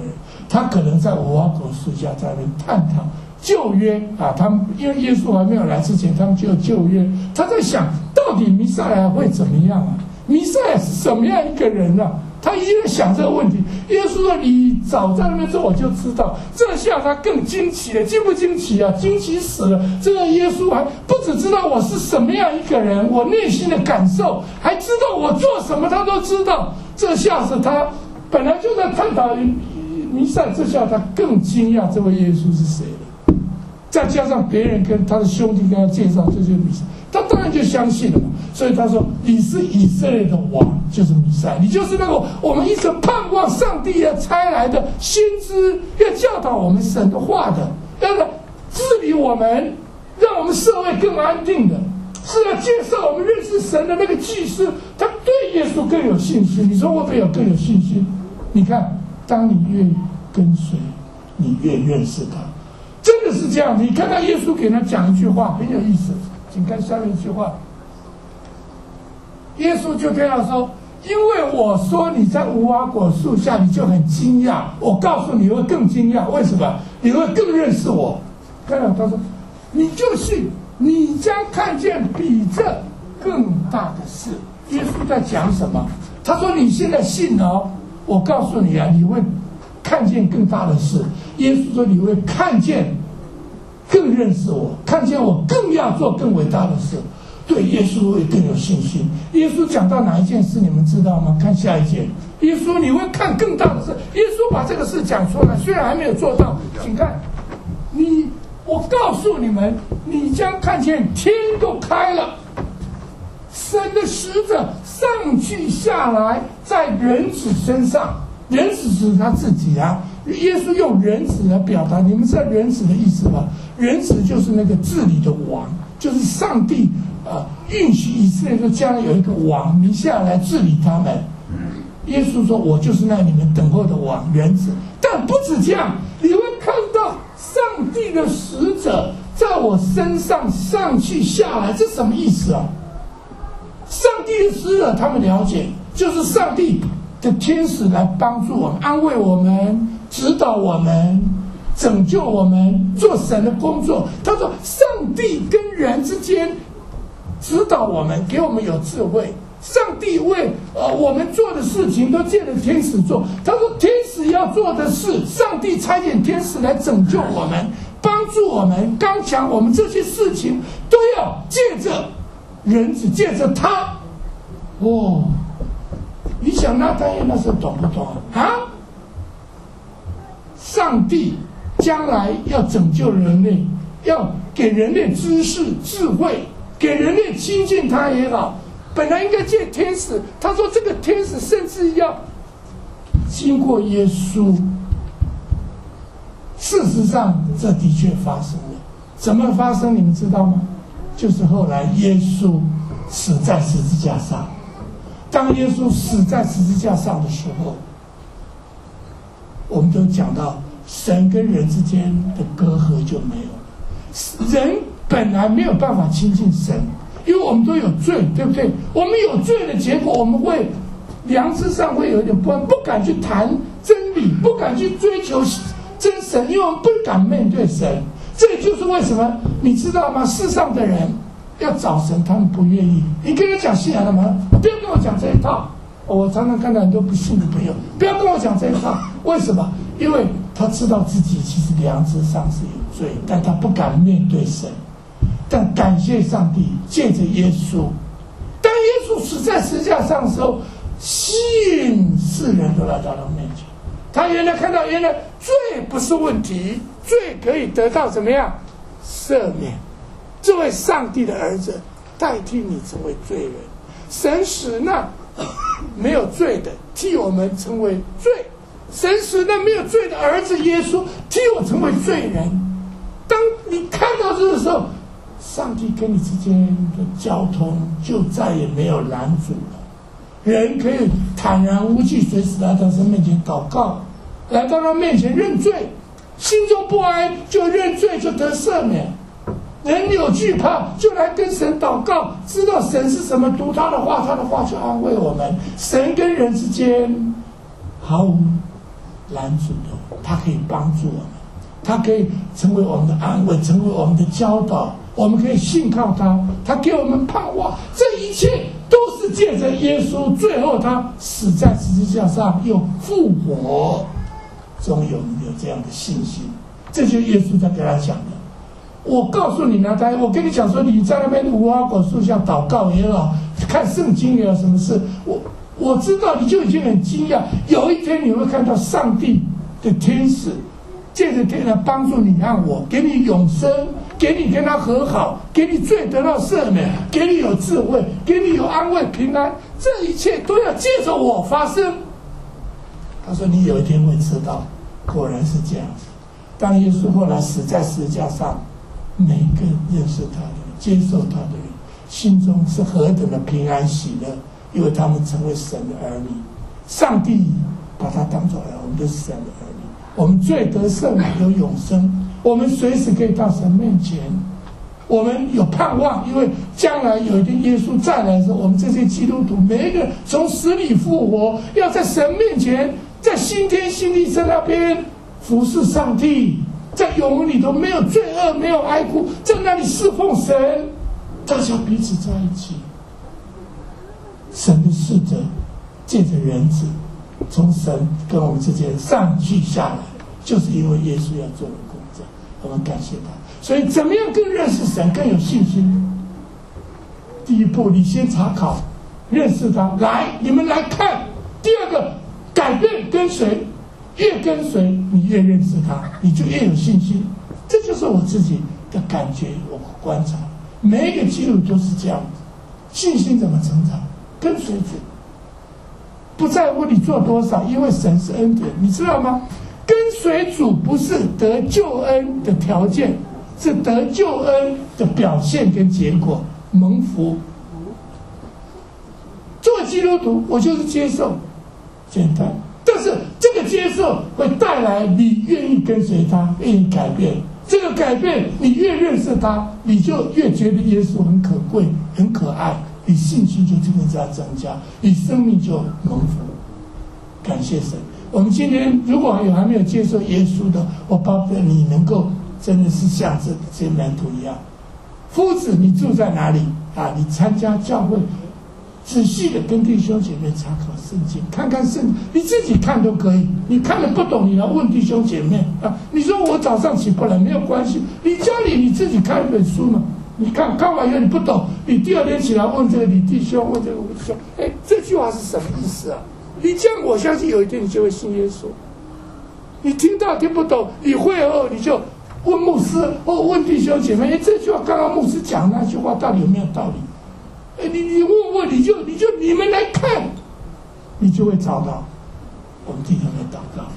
[SPEAKER 1] 他可能在无花果树下在那边探讨旧约啊，他们因为耶稣还没有来之前，他们就有旧约。他在想，到底弥赛亚会怎么样啊？弥赛亚是什么样一个人啊？他一直在想这个问题。耶稣说：“你早在那边之后我就知道。”这下他更惊奇了，惊不惊奇啊？惊奇死了！这个耶稣还不只知道我是什么样一个人，我内心的感受，还知道我做什么，他都知道。这下是他本来就在探讨弥赛，这下他更惊讶这位耶稣是谁了。再加上别人跟他的兄弟跟他介绍这就是弥赛，他当然就相信了嘛。所以他说：“你是以色列的王，就是弥赛，你就是那个我们一直盼望上帝要差来的先知，要教导我们神的话的，要来治理我们，让我们社会更安定的，是要介绍我们认识神的那个祭司。”他对耶稣更有信心。你说会不会有更有信心？你看，当你越跟随，你越认识他。真的是这样。你看到耶稣给他讲一句话很有意思，请看下面一句话。耶稣就跟他说：“因为我说你在无花果树下，你就很惊讶。我告诉你会更惊讶，为什么？你会更认识我。”看到他说：“你就信，你将看见比这更大的事。”耶稣在讲什么？他说：“你现在信哦，我告诉你啊，你会看见更大的事。”耶稣说：“你会看见，更认识我，看见我更要做更伟大的事。”对耶稣会更有信心。耶稣讲到哪一件事，你们知道吗？看下一节。耶稣你会看更大的事。耶稣把这个事讲出来，虽然还没有做到，请看，你，我告诉你们，你将看见天都开了，神的使者上去下来，在人子身上。人子是他自己啊。耶稣用人子来表达，你们知道人子的意思吗？人子就是那个治理的王，就是上帝啊、呃、允许以色列说将来有一个王弥赛亚来治理他们。耶稣说：“我就是那你们等候的王，人子。”但不止这样，你会看到上帝的使者在我身上上去下来，这什么意思啊？上帝的使者他们了解，就是上帝的天使来帮助我们，安慰我们，指导我们，拯救我们，做神的工作。他说上帝跟人之间指导我们，给我们有智慧。上帝为呃我们做的事情都借着天使做。他说天使要做的事，上帝差遣天使来拯救我们，帮助我们，刚强我们，这些事情都要借着人子，借着他。哦，你想那他那时候懂不懂啊？上帝将来要拯救人类，要给人类知识智慧，给人类亲近他也好，本来应该借天使。他说这个天使甚至要经过耶稣。事实上这的确发生了。怎么发生你们知道吗？就是后来耶稣死在十字架上。当耶稣死在十字架上的时候，我们都讲到神跟人之间的隔阂就没有了。人本来没有办法亲近神，因为我们都有罪，对不对？我们有罪的结果，我们会良知上会有点不安，不敢去谈真理，不敢去追求真神，因为我们不敢面对神。这就是为什么你知道吗？世上的人要找神，他们不愿意。你跟他讲信仰了吗？不要跟我讲这一套。我常常看到很多不信的朋友，不要跟我讲这一套。为什么？因为他知道自己其实良知上是有罪，但他不敢面对神。但感谢上帝，借着耶稣，当耶稣死在十字架上的时候，吸引世人都来到他面前。他原来看到，原来罪不是问题，罪可以得到怎么样赦免。这位上帝的儿子代替你成为罪人，神使那没有罪的替我们成为罪，神使那没有罪的儿子耶稣替我成为罪人。当你看到这个时候，上帝跟你之间的交通就再也没有拦阻了。人可以坦然无惧，随时来到神面前祷告，来到他面前认罪，心中不安就认罪，就得赦免。人有惧怕就来跟神祷告，知道神是什么，读他的话，他的话就安慰我们。神跟人之间毫无拦阻的，他可以帮助我们，他可以成为我们的安慰，成为我们的教导，我们可以信靠他，他给我们盼望。这一切都是借着耶稣，最后他死在十字架上又复活，终于我们有这样的信心。这就是耶稣在跟他讲的。我告诉你呢，他我跟你讲说，你在那边无花果树下祷告也好，看圣经也好，什么事，我我知道你就已经很惊讶。有一天你会看到上帝的天使借着天来帮助你和我，给你永生，给你跟他和好，给你罪得到赦免，给你有智慧，给你有安慰平安，这一切都要借着我发生。他说你有一天会知道，果然是这样子。当耶稣后来死在十字架上，每一个认识他的人，接受他的人，心中是何等的平安喜乐，因为他们成为神的儿女。上帝把他当作儿，我们就是神的儿女，我们罪得赦免，有永生，我们随时可以到神面前，我们有盼望，因为将来有一天耶稣再来的时候，我们这些基督徒每一个从死里复活，要在神面前，在新天新地在那边服侍上帝，在永恒里头没有罪恶，没有哀哭，在那里侍奉神，大家彼此在一起。神的使者借着人子从神跟我们之间上去下来，就是因为耶稣要做的工作，我们感谢他。所以怎么样更认识神，更有信心？第一步，你先查考认识他，来，你们来看。第二个，改变跟随，越跟随你越认识他，你就越有信心。这就是我自己的感觉，我观察每一个基督徒都是这样子。信心怎么成长？跟随主，不在乎你做多少，因为神是恩典，你知道吗？跟随主不是得救恩的条件，是得救恩的表现跟结果，蒙福。做基督徒，我就是接受，简单。但是这个接受会带来你愿意跟随他，愿意改变。这个改变，你越认识他，你就越觉得耶稣很可贵、很可爱，你信心就更加增加，你生命就蒙福。感谢神！我们今天如果有还没有接受耶稣的，我巴不得你能够真的是像这这些门徒一样。夫子，你住在哪里啊？你参加教会，仔细的跟弟兄姐妹查考圣经，看看圣经，你自己看都可以。你看了不懂，你来问弟兄姐妹啊。你说我早上起不来，没有关系，你家里你自己看一本书嘛。你看看完以后你不懂，你第二天起来问这个你弟兄，问这个我弟兄，哎，这句话是什么意思啊？你这样，我相信有一天你就会信耶稣。你听到听不懂，你会后你就问牧师或问弟兄姐妹，哎，这句话刚刚牧师讲那句话到底有没有道理？哎，你你问问，你就你就你们来看，你就会找到。我们弟兄们祷告，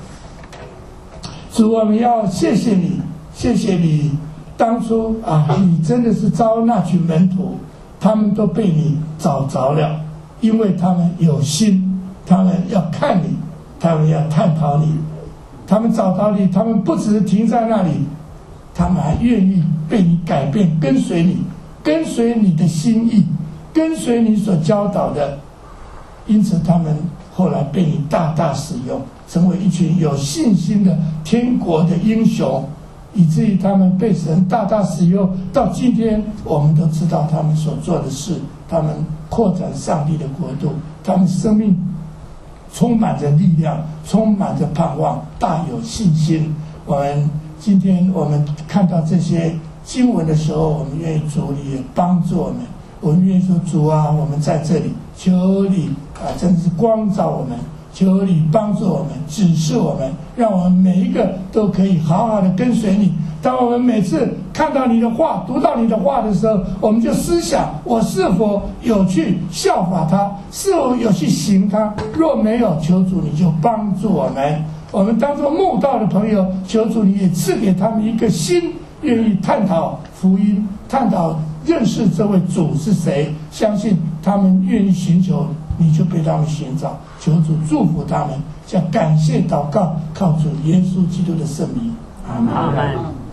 [SPEAKER 1] 主，我们要谢谢你，谢谢你当初啊，你真的是招那群门徒，他们都被你找着了，因为他们有心。他们要看你，他们要探讨你，他们找到你，他们不只是停在那里，他们还愿意被你改变，跟随你，跟随你的心意，跟随你所教导的。因此他们后来被你大大使用，成为一群有信心的天国的英雄，以至于他们被神大大使用。到今天我们都知道他们所做的事，他们扩展上帝的国度，他们生命充满着力量，充满着盼望，大有信心。我们今天我们看到这些经文的时候，我们愿意主你也帮助我们，我们愿意说主啊，我们在这里，求你啊，真的是光照我们，求你帮助我们，指示我们，让我们每一个都可以好好的跟随你。当我们每次看到你的话，读到你的话的时候，我们就思想，我是否有去效法他，是否有去行他。若没有，求主你就帮助我们。我们当作慕道的朋友，求主你也赐给他们一个心，愿意探讨福音，探讨认识这位主是谁，相信他们愿意寻求，你就被他们寻找。求主祝福他们，向感谢祷告，靠主耶稣基督的圣名，阿门。